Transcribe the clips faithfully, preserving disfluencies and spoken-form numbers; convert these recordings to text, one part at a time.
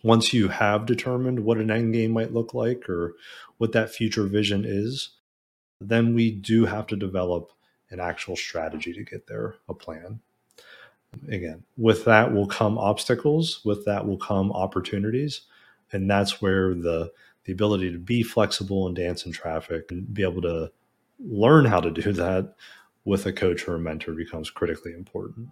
Once you have determined what an end game might look like or what that future vision is, then we do have to develop an actual strategy to get there, a plan. Again, with that will come obstacles, with that will come opportunities. And that's where the the ability to be flexible and dance in traffic and be able to learn how to do that with a coach or a mentor becomes critically important.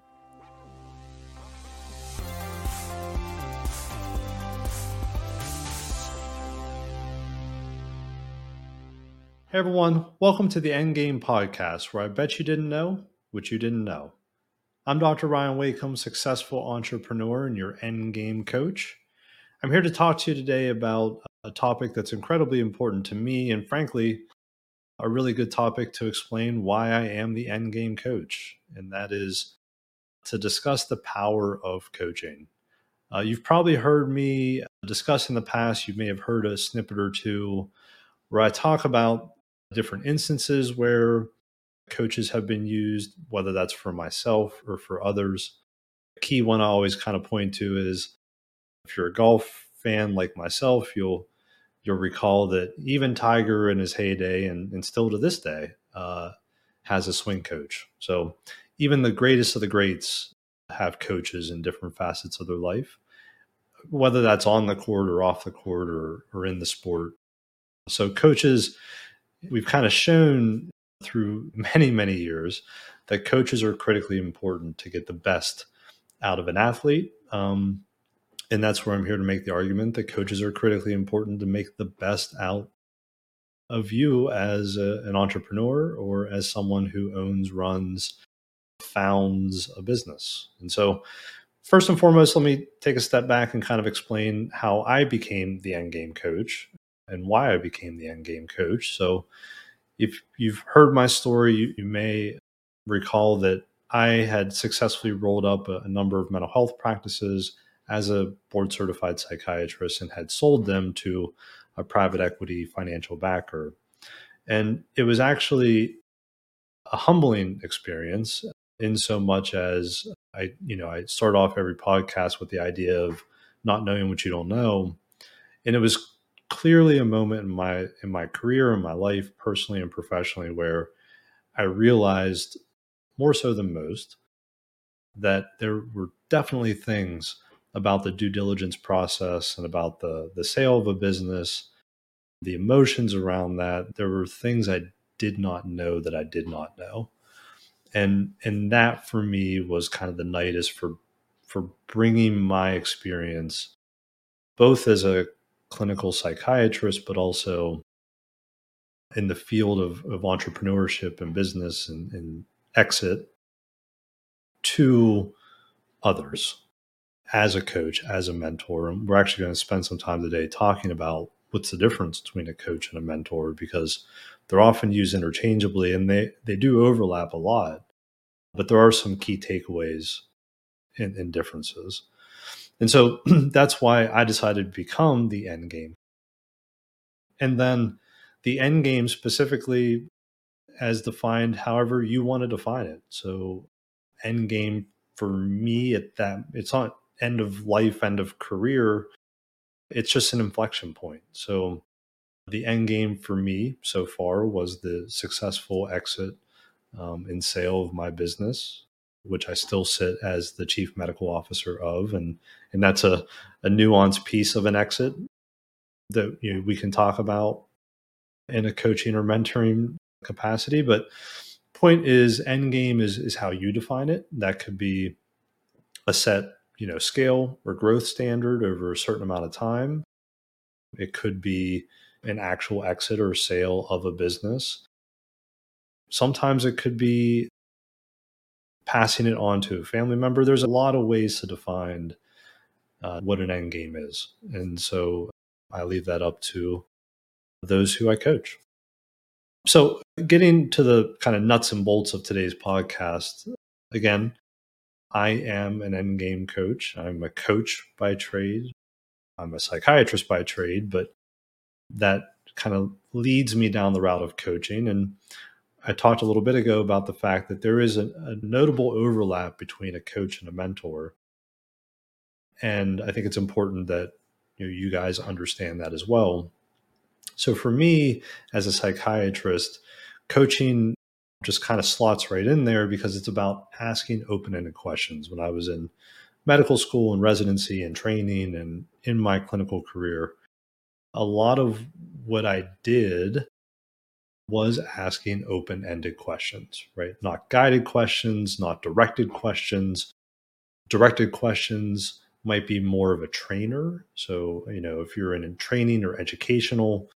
Hey everyone, welcome to the Endgame Podcast, where I bet you didn't know what you didn't know. I'm Doctor Ryan Wakeham, successful entrepreneur and your Endgame coach. I'm here to talk to you today about a topic that's incredibly important to me and frankly, a really good topic to explain why I am the Endgame coach, and that is to discuss the power of coaching. Uh, you've probably heard me discuss in the past, you may have heard a snippet or two where I talk about different instances where coaches have been used, whether that's for myself or for others. The key one I always kind of point to is if you're a golf fan like myself, you'll you'll recall that even Tiger in his heyday and, and still to this day uh, has a swing coach. So even the greatest of the greats have coaches in different facets of their life, whether that's on the court or off the court or, or in the sport. So coaches, we've kind of shown through many, many years that coaches are critically important to get the best out of an athlete. Um, and that's where I'm here to make the argument that coaches are critically important to make the best out of you as a, an entrepreneur or as someone who owns, runs, founds a business. And so first and foremost, let me take a step back and kind of explain how I became the Endgame coach and why I became the Endgame coach. So if you've heard my story, you, you may recall that I had successfully rolled up a, a number of mental health practices as a board certified psychiatrist and had sold them to a private equity financial backer. And it was actually a humbling experience in so much as I, you know, I start off every podcast with the idea of not knowing what you don't know. And it was clearly a moment in my in my career, in my life, personally and professionally, where I realized more so than most that there were definitely things about the due diligence process and about the the sale of a business, the emotions around that. There were things I did not know that I did not know, and and that for me was kind of the nidus for for bringing my experience, both as a clinical psychiatrist, but also in the field of, of entrepreneurship and business and, and exit to others as a coach, as a mentor. And we're actually going to spend some time today talking about what's the difference between a coach and a mentor, because they're often used interchangeably and they, they do overlap a lot, but there are some key takeaways and, and differences. And so that's why I decided to become the end game. And then the end game specifically as defined however you want to define it. So end game for me at that, it's not end of life, end of career. It's just an inflection point. So the end game for me so far was the successful exit um, and sale of my business, which I still sit as the chief medical officer of. And, and that's a, a nuanced piece of an exit that, you know, we can talk about in a coaching or mentoring capacity. But point is, end game is is how you define it. That could be a set, you know, scale or growth standard over a certain amount of time. It could be an actual exit or sale of a business. Sometimes it could be passing it on to a family member. There's a lot of ways to define uh, what an end game is. And so I leave that up to those who I coach. So getting to the kind of nuts and bolts of today's podcast, again, I am an end game coach. I'm a coach by trade. I'm a psychiatrist by trade, but that kind of leads me down the route of coaching. And I talked a little bit ago about the fact that there is a, a notable overlap between a coach and a mentor. And I think it's important that you know, you guys understand that as well. So for me, as a psychiatrist, coaching just kind of slots right in there because it's about asking open-ended questions. When I was in medical school and residency and training and in my clinical career, a lot of what I did was asking open-ended questions, right? Not guided questions, not directed questions. Directed questions might be more of a trainer. So, you know, if you're in a training or educational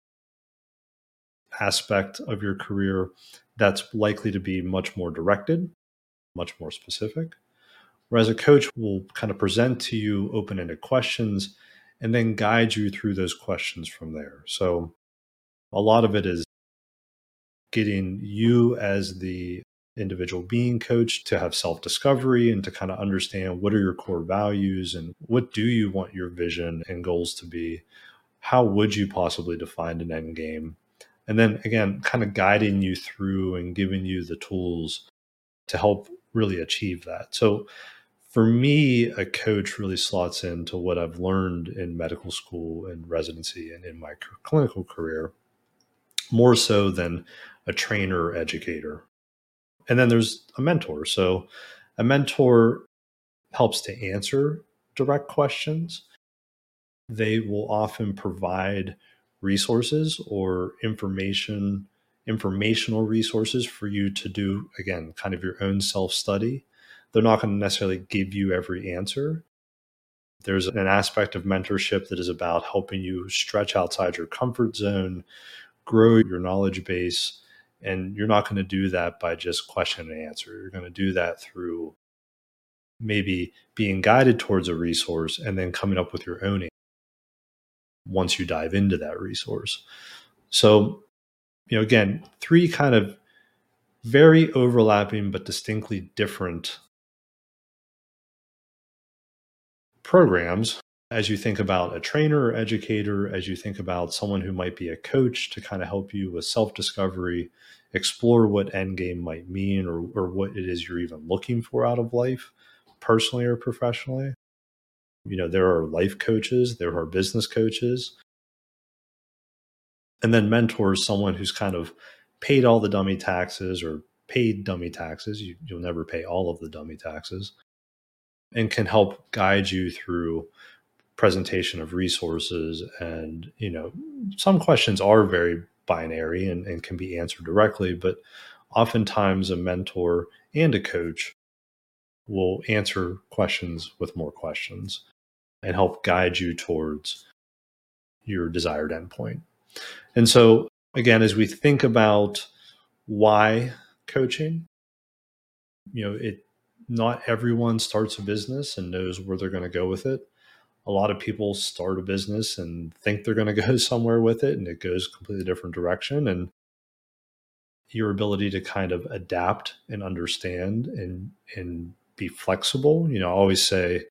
aspect of your career, that's likely to be much more directed, much more specific. Whereas a coach will kind of present to you open-ended questions and then guide you through those questions from there. So a lot of it is getting you as the individual being coached to have self-discovery and to kind of understand what are your core values and what do you want your vision and goals to be. How would you possibly define an end game? And then again, kind of guiding you through and giving you the tools to help really achieve that. So for me, a coach really slots into what I've learned in medical school and residency and in my clinical career, more so than a trainer or educator. And then there's a mentor. So a mentor helps to answer direct questions. They will often provide resources or information, informational resources for you to do, again, kind of your own self-study. They're not going to necessarily give you every answer. There's an aspect of mentorship that is about helping you stretch outside your comfort zone, grow your knowledge base. And you're not going to do that by just question and answer. You're going to do that through maybe being guided towards a resource and then coming up with your own answer once you dive into that resource. So, you know, again, three kind of very overlapping but distinctly different programs as you think about a trainer or educator, as you think about someone who might be a coach to kind of help you with self-discovery, explore what end game might mean or, or what it is you're even looking for out of life, personally or professionally. You know, there are life coaches, there are business coaches, and then mentors, someone who's kind of paid all the dummy taxes or paid dummy taxes. You, you'll never pay all of the dummy taxes, and can help guide you through presentation of resources. And, you know, some questions are very binary and, and can be answered directly, but oftentimes a mentor and a coach will answer questions with more questions and help guide you towards your desired endpoint. And so, again, as we think about why coaching, you know, it not everyone starts a business and knows where they're going to go with it. A lot of people start a business and think they're going to go somewhere with it, and it goes a completely different direction. And your ability to kind of adapt and understand and and be flexible. You know, I always say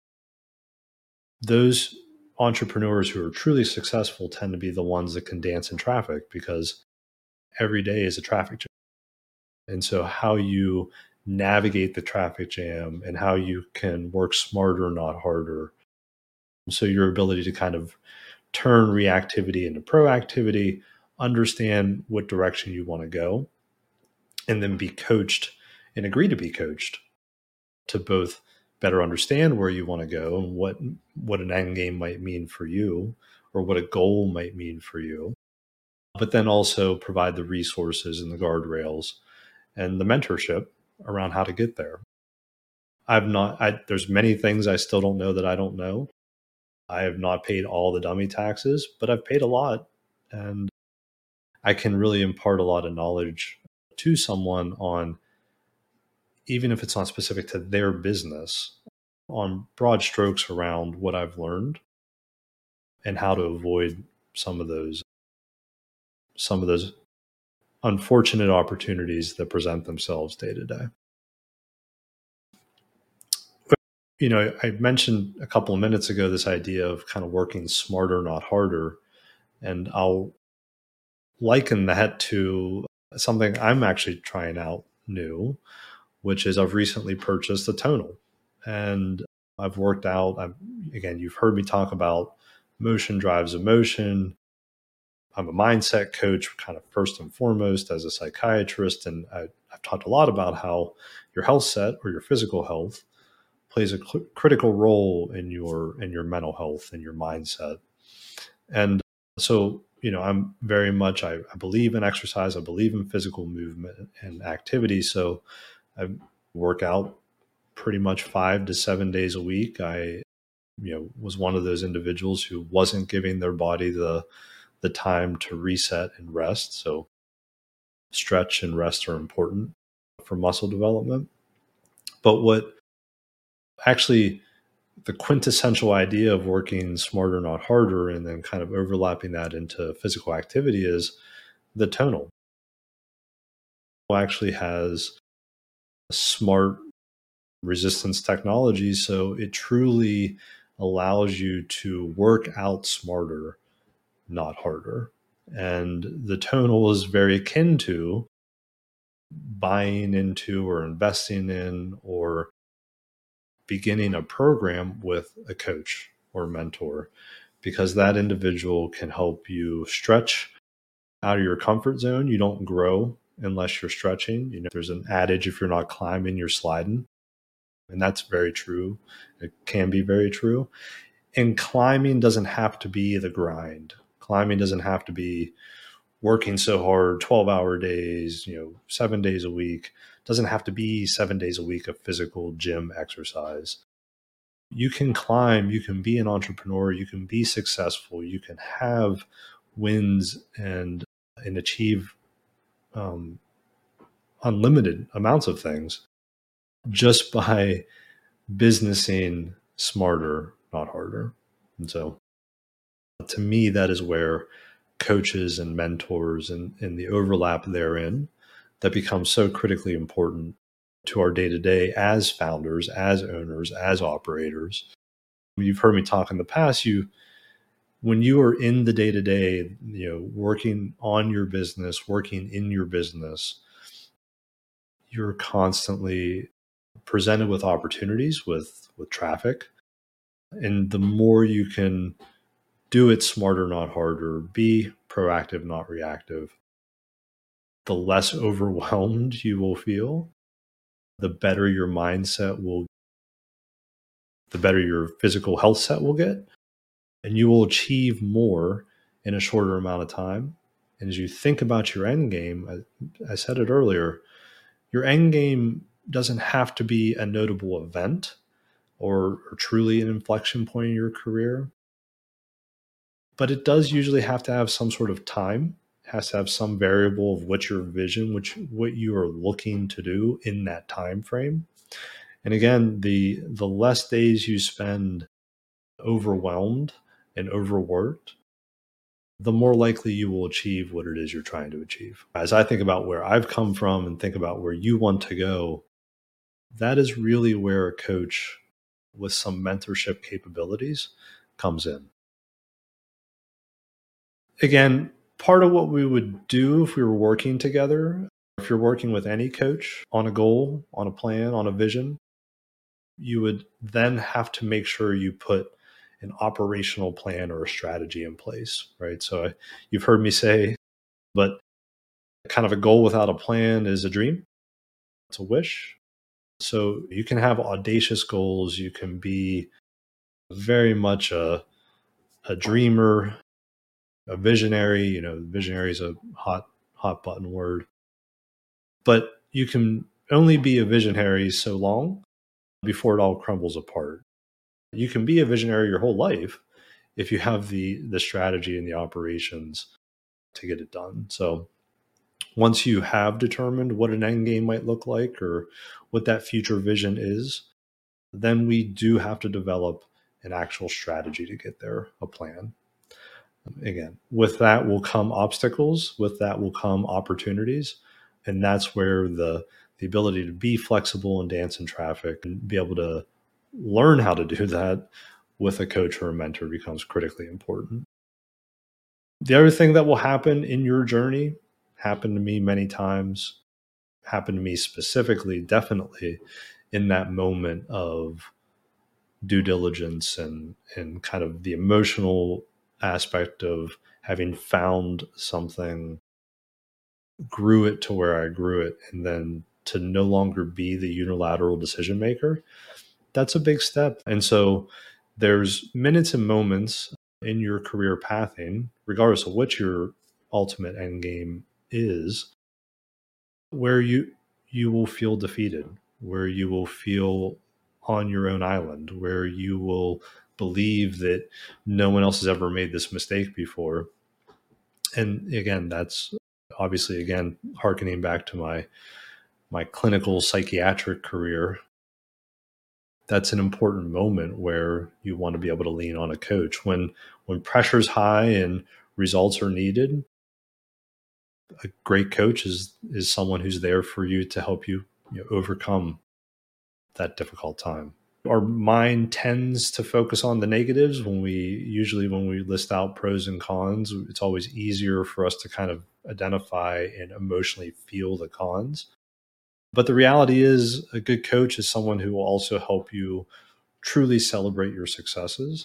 those entrepreneurs who are truly successful tend to be the ones that can dance in traffic, because every day is a traffic jam. And so how you navigate the traffic jam and how you can work smarter, not harder. So your ability to kind of turn reactivity into proactivity, understand what direction you want to go, and then be coached and agree to be coached to both better understand where you want to go and what what an end game might mean for you or what a goal might mean for you, but then also provide the resources and the guardrails and the mentorship around how to get there. I've not, I, there's many things I still don't know that I don't know. I have not paid all the dummy taxes, but I've paid a lot, and I can really impart a lot of knowledge to someone on, even if it's not specific to their business, on broad strokes around what I've learned and how to avoid some of those some of those unfortunate opportunities that present themselves day to day. You know, I mentioned a couple of minutes ago this idea of kind of working smarter, not harder. And I'll liken that to something I'm actually trying out new, which is I've recently purchased a tonal. And I've worked out, I've, again, you've heard me talk about motion drives emotion. I'm a mindset coach, kind of first and foremost, as a psychiatrist. And I, I've talked a lot about how your health set or your physical health plays a cl- critical role in your in your mental health and your mindset. And so, you know, I'm very much, I, I believe in exercise. I believe in physical movement and activity. So I work out pretty much five to seven days a week. I, you know, was one of those individuals who wasn't giving their body the the time to reset and rest. So stretch and rest are important for muscle development. But what actually the quintessential idea of working smarter, not harder, and then kind of overlapping that into physical activity is the tonal. It actually has smart resistance technology. So it truly allows you to work out smarter, not harder. And the tonal is very akin to buying into or investing in or beginning a program with a coach or mentor, because that individual can help you stretch out of your comfort zone. You don't grow unless you're stretching. You know, there's an adage, if you're not climbing, you're sliding. And that's very true. It can be very true. And climbing doesn't have to be the grind. Climbing doesn't have to be working so hard, twelve hour days, you know, seven days a week. It doesn't have to be seven days a week of physical gym exercise. You can climb, you can be an entrepreneur, you can be successful, you can have wins and and achieve um, unlimited amounts of things just by businessing smarter, not harder. And so to me, that is where coaches and mentors and, and the overlap therein that becomes so critically important to our day to day as founders, as owners, as operators. You've heard me talk in the past. You, when you are in the day to day, you know, working on your business, working in your business, you're constantly presented with opportunities, with with traffic, and the more you can do it smarter, not harder, be proactive, not reactive, the less overwhelmed you will feel, the better your mindset will, the better your physical health set will get, and you will achieve more in a shorter amount of time. And as you think about your end game, I, I said it earlier, your end game doesn't have to be a notable event or, or truly an inflection point in your career, but it does usually have to have some sort of time. It has to have some variable of what your vision, which what you are looking to do in that time frame. And again, the the less days you spend overwhelmed and overworked, the more likely you will achieve what it is you're trying to achieve. As I think about where I've come from and think about where you want to go, that is really where a coach with some mentorship capabilities comes in. Again, part of what we would do if we were working together, if you're working with any coach on a goal, on a plan, on a vision, you would then have to make sure you put an operational plan or a strategy in place, right? So I, you've heard me say, but kind of a goal without a plan is a dream. It's a wish. So you can have audacious goals. You can be very much a, a dreamer, a visionary. You know, visionary is a hot, hot button word. But you can only be a visionary so long before it all crumbles apart. You can be a visionary your whole life if you have the the strategy and the operations to get it done. So once you have determined what an end game might look like or what that future vision is, then we do have to develop an actual strategy to get there, a plan. Again, with that will come obstacles, with that will come opportunities. And that's where the the ability to be flexible and dance in traffic and be able to learn how to do that with a coach or a mentor becomes critically important. The other thing that will happen in your journey, happened to me many times, happened to me specifically, definitely in that moment of due diligence and and kind of the emotional aspect of having found something, grew it to where I grew it, and then to no longer be the unilateral decision maker, that's a big step. And so there's minutes and moments in your career pathing, regardless of what your ultimate end game is, where you you will feel defeated, where you will feel on your own island, where you will believe that no one else has ever made this mistake before. And again, that's obviously, again, hearkening back to my my clinical psychiatric career. That's an important moment where you want to be able to lean on a coach when when pressure's high and results are needed. A great coach is is someone who's there for you to help you, you know, overcome that difficult time. Our mind tends to focus on the negatives when we usually when we list out pros and cons. It's always easier for us to kind of identify and emotionally feel the cons. But the reality is, a good coach is someone who will also help you truly celebrate your successes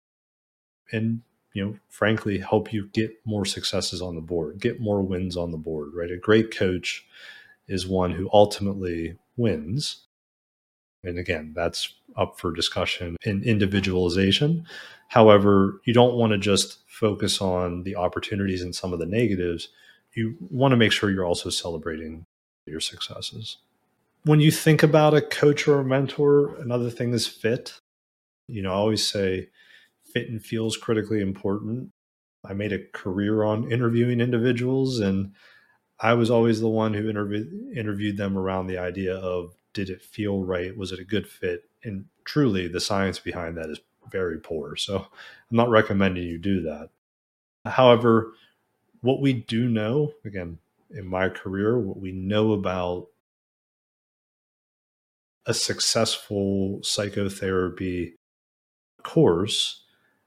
and, you know, frankly, help you get more successes on the board, get more wins on the board, right? A great coach is one who ultimately wins. And again, that's up for discussion and individualization. However, you don't want to just focus on the opportunities and some of the negatives. You want to make sure you're also celebrating your successes. When you think about a coach or a mentor, another thing is fit. You know, I always say fit and feel is critically important. I made a career on interviewing individuals, and I was always the one who interview, interviewed them around the idea of, did it feel right? Was it a good fit? And truly, the science behind that is very poor. So I'm not recommending you do that. However, what we do know, again, in my career, what we know about a successful psychotherapy course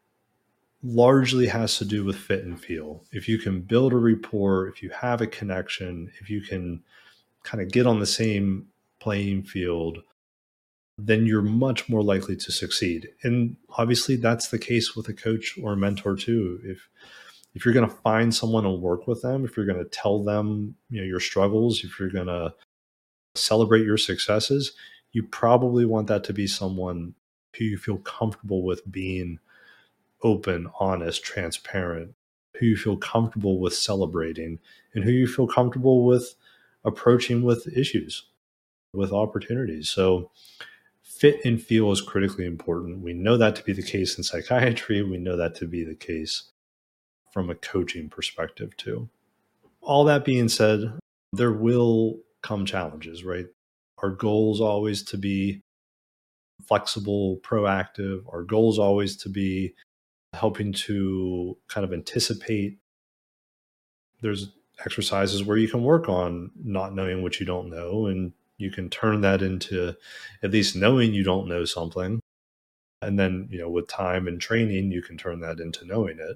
largely has to do with fit and feel. If you can build a rapport, if you have a connection, if you can kind of get on the same playing field, then you're much more likely to succeed. And obviously that's the case with a coach or a mentor too. If if you're going to find someone and work with them, if you're going to tell them, you know, your struggles, if you're going to celebrate your successes, you probably want that to be someone who you feel comfortable with being open, honest, transparent, who you feel comfortable with celebrating, and who you feel comfortable with approaching with issues, with opportunities. So fit and feel is critically important. We know that to be the case in psychiatry. We know that to be the case from a coaching perspective too. All that being said, there will come challenges, right? Our goal is always to be flexible, proactive. Our goal is always to be helping to kind of anticipate. There's exercises where you can work on not knowing what you don't know, and you can turn that into at least knowing you don't know something. And then, you know, with time and training, you can turn that into knowing it.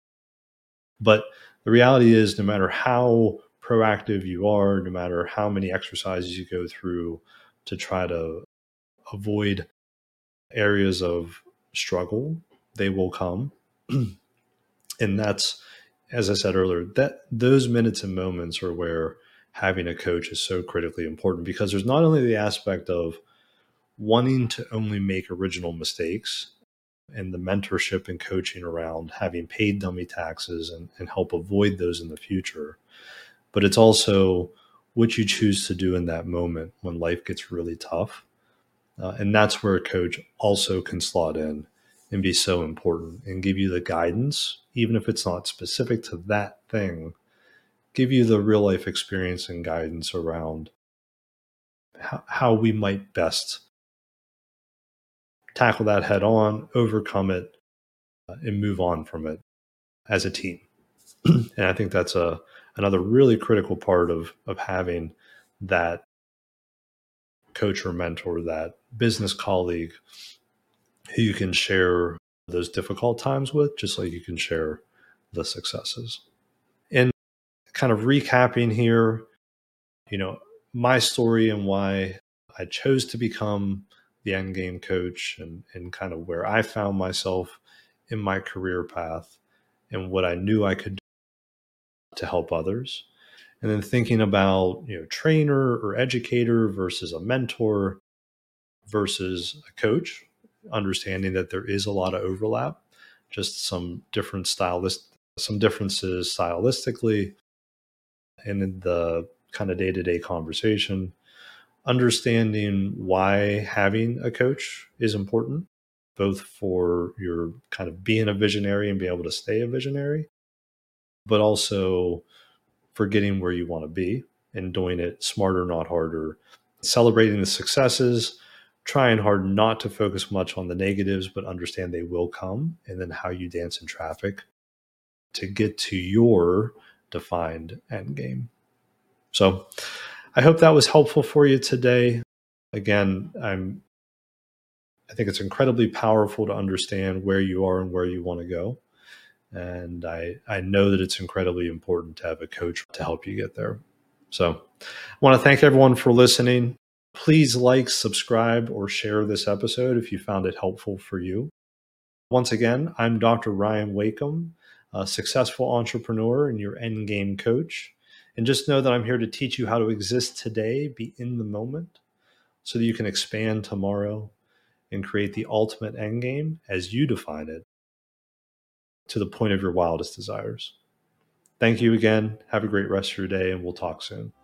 But the reality is, no matter how proactive you are, no matter how many exercises you go through to try to avoid areas of struggle, they will come. And that's, as I said earlier, that those minutes and moments are where having a coach is so critically important, because there's not only the aspect of wanting to only make original mistakes and the mentorship and coaching around having paid dummy taxes and, and help avoid those in the future, but it's also what you choose to do in that moment when life gets really tough. Uh, and that's where a coach also can slot in and be so important and give you the guidance, even if it's not specific to that thing, give you the real life experience and guidance around how, how we might best tackle that head on, overcome it, uh, and move on from it as a team. And I think that's a another really critical part of of having that coach or mentor, that business colleague who you can share those difficult times with, just like you can share the successes. And kind of recapping here, you know, my story and why I chose to become the end game coach, and, and kind of where I found myself in my career path. and what I knew I could do to help others. And then thinking about, you know, trainer or educator versus a mentor versus a coach, understanding that there is a lot of overlap, just some different stylist, some differences stylistically and in the kind of day-to-day conversation, understanding why having a coach is important, both for your kind of being a visionary and be able to stay a visionary, but also for getting where you want to be and doing it smarter, not harder, celebrating the successes, trying hard not to focus much on the negatives, but understand they will come, and then how you dance in traffic to get to your defined end game. So I hope that was helpful for you today. Again, I'm I think it's incredibly powerful to understand where you are and where you want to go. And I, I know that it's incredibly important to have a coach to help you get there. So I want to thank everyone for listening. Please like, subscribe, or share this episode if you found it helpful for you. Once again, I'm Doctor Ryan Wakeham, a successful entrepreneur and your end game coach. And just know that I'm here to teach you how to exist today, be in the moment, so that you can expand tomorrow and create the ultimate end game as you define it to the point of your wildest desires. Thank you again. Have a great rest of your day, and we'll talk soon.